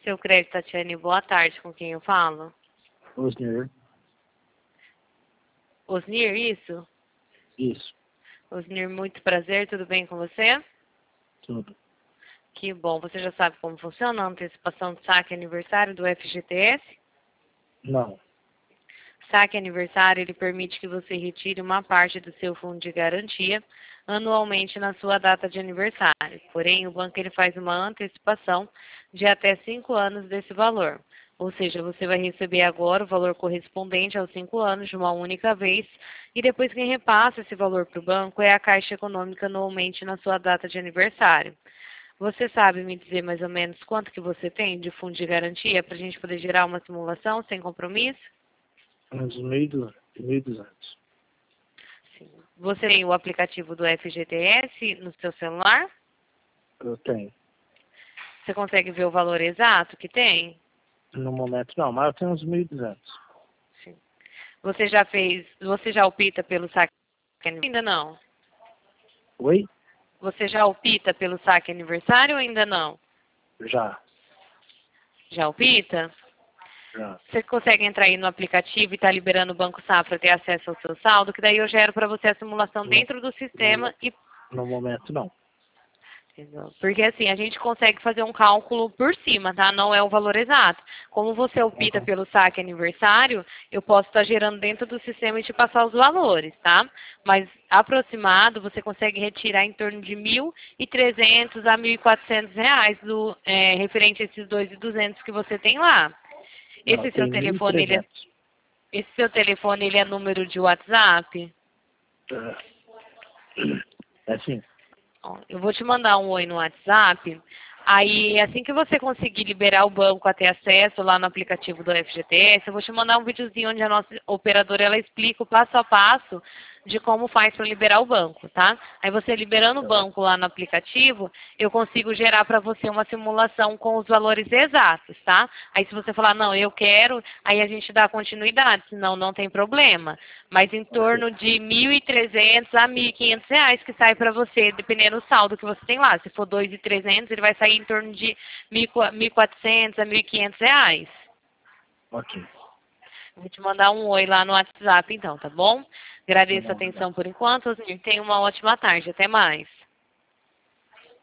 seu crédito, Tatiane. Boa tarde, com quem eu falo? Osnir. Osnir, isso? Isso. Osnir, muito prazer, tudo bem com você? Tudo. Que bom, você já sabe como funciona a antecipação de saque aniversário do FGTS? Não. Saque aniversário, ele permite que você retire uma parte do seu fundo de garantia anualmente na sua data de aniversário. Porém, o banco ele faz uma antecipação de até 5 anos desse valor. Ou seja, você vai receber agora o valor correspondente aos 5 anos de uma única vez e depois quem repassa esse valor para o banco é a Caixa Econômica anualmente na sua data de aniversário. Você sabe me dizer mais ou menos quanto que você tem de fundo de garantia para a gente poder gerar uma simulação sem compromisso? Uns 1.200. Sim. Você tem o aplicativo do FGTS no seu celular? Eu tenho. Você consegue ver o valor exato que tem? No momento não, mas eu tenho uns 1.200. Sim. Você já opta pelo saque aniversário? Ainda não. Oi? Você já opta pelo saque aniversário ou ainda não? Já. Já opta? Já. Você consegue entrar aí no aplicativo e tá liberando o Banco Safra ter acesso ao seu saldo, que daí eu gero para você a simulação dentro do sistema e... No momento não. Porque assim, a gente consegue fazer um cálculo por cima, tá? Não é o valor exato. Como você opta pelo saque aniversário, eu posso estar gerando dentro do sistema e te passar os valores, tá? Mas aproximado, você consegue retirar em torno de R$ 1.300 a R$ 1.400 referente a esses 2.200 que você tem lá. Não, Esse seu tem telefone, 1.300. ele é número de WhatsApp? É sim. Ó, eu vou te mandar um oi no WhatsApp. Aí, assim que você conseguir liberar o banco a ter acesso lá no aplicativo do FGTS, eu vou te mandar um videozinho onde a nossa operadora ela explica o passo a passo de como faz para liberar o banco, tá? Aí você liberando o banco lá no aplicativo, eu consigo gerar para você uma simulação com os valores exatos, tá? Aí se você falar, não, eu quero, aí a gente dá continuidade, senão não tem problema. Mas em torno de R$ 1.300 a R$ 1.500 que sai para você, dependendo do saldo que você tem lá. Se for 2.300, ele vai sair em torno de R$ 1.400 a R$ 1.500. Ok. Vou te mandar um oi lá no WhatsApp então, tá bom? Agradeço a Tá bom, atenção por enquanto. Osnir, tenha uma ótima tarde. Até mais.